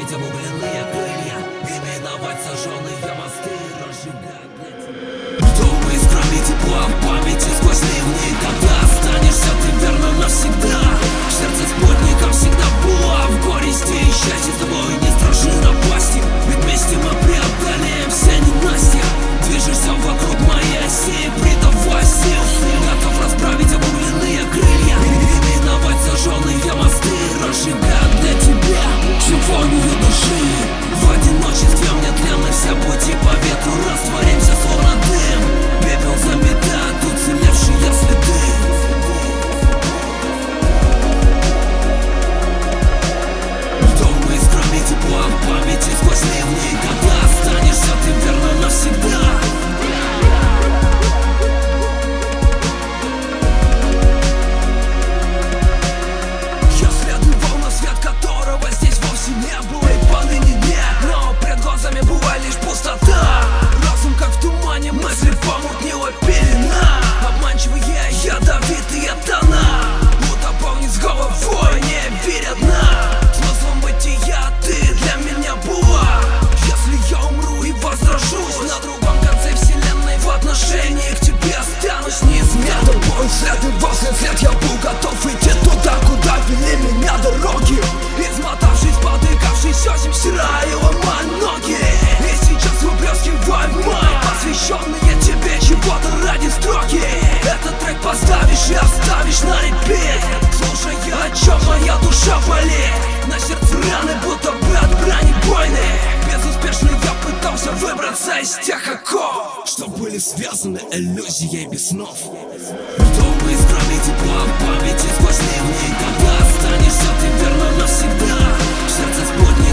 расправить обугленные крылья и миновать сожженные мосты, разжигать для тебя. Кто мы, кроме тепла в памяти сквозь ливни, когда останешься ты верным навсегда. Сердце спутником всегда было в горести, и счастье с тобой не страшно напасти. Ведь вместе мы преодолеем все ненастья. Движешься вокруг моей оси, придавай сил, готов расправить обугленные крылья и миновать сожженные мосты, разжигать для тебя симфонию души. В одиночестве мне тленно все пути по ветру, растворимся словно дым. Пепел заметает уцелевшие следы. Кто мы, кроме тепла в памяти сквозь ливни, когда останешься ты верным навсегда. Я следовал на свет, которого здесь вовсе не было и поныне нет, но пред глазами была лишь пустота. Разум как в тумане, мысли помутнила пелена. Обманчивые ядовитые тона, утопал вниз головой, не веря дна. Смыслом бытия ты для меня была. Если я умру и возрожусь на другом конце вселенной, в отношении к тебе останусь неизменно. Тобой следовал след, я был готов идти туда, куда вели меня дороги. Измотавшись, потыкавшись, осень стирая и ломая ноги. И сейчас выплескивай май, посвященные тебе чего-то ради строки. Этот трек поставишь и оставишь на репит, слушая, о чем моя душа болит. На сердце раны, будто бы от бронебойны. Безуспешно я пытался выбраться из тех оков, что были связаны иллюзией без снов. Кто мы, кроме тепла в памяти сквозь ливни, когда останешься ты верным навсегда. Сердце спутник